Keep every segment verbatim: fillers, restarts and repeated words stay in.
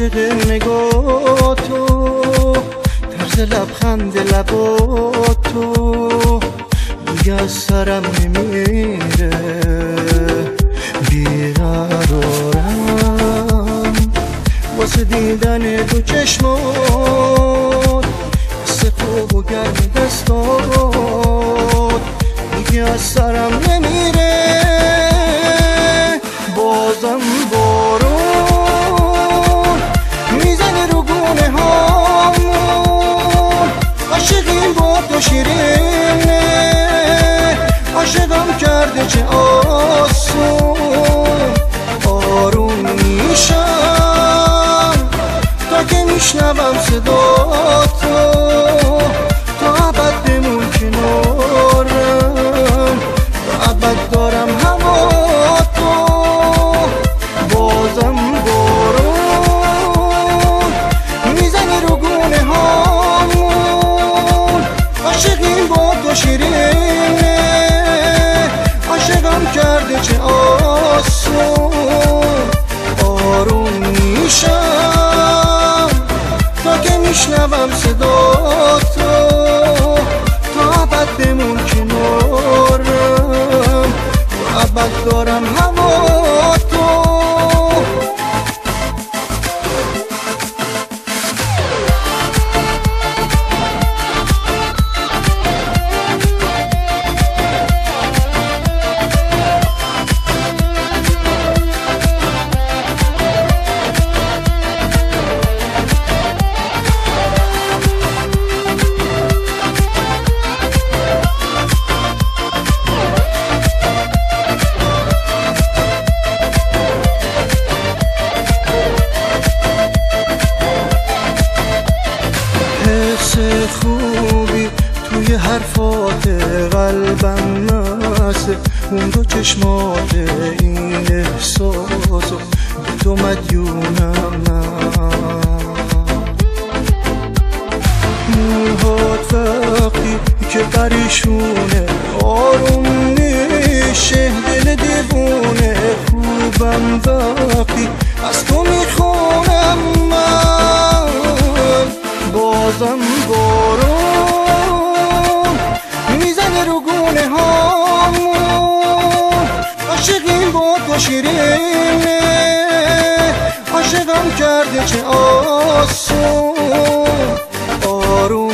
عاشق نگاه تو، طرز لبخند لبا تو، دیگه از سرم نمیره. بیقرارم واسه دیدن دو چشمات، حس خوب و گرم دستات، دیگه از سرم نمیره. بازم بارون میزنه رو گونه هامون، عاشقیم با تو شیرینه، عاشقم کرده چه آسون. آروم میشم تا که میشنوم صدا تو، تا ابد بمون کنارم، تا ابد دارم هوا تو. بازم بارون میزنی رو گونه هامون، عاشقیم با تو شیرینه، عاشقم کرده چه آسون. آروم میشم تا که میشنوم صدا تو، تا ابد بمون کنارم، تا ابد دارم هوا تو. خوبی توی حرفات قلبم نسته، اون دو چشمات این احساسو به تو مدیونم من. موهات وقتی که پریشونه آروم میشه دل دیوونه، خوبم وقتی از تو میخونم من. بازم بارون میزنه رو گونه هامون، عاشقیم با تو شیرینه، عاشقم کرده چه آسون. آروم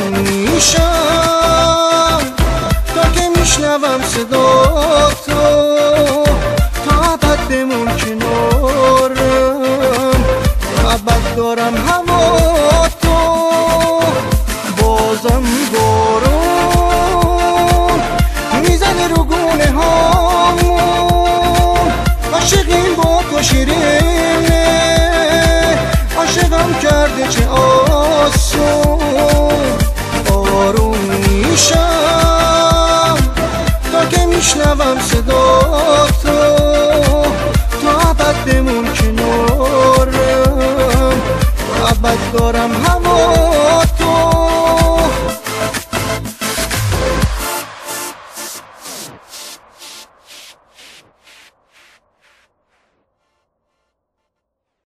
میشم تا که میشنوم صدا تو، تا ابد بمون کنارم، تا ابد دارم هوا تو. بازم بارون میزنه رو گونه هامون، عاشقیم با تو شیرینه، عاشقم کرده چه آسون. آروم میشم تا که میشنوم صدا تو، تا ابد بمون کنارم، تا ابد دارم هوا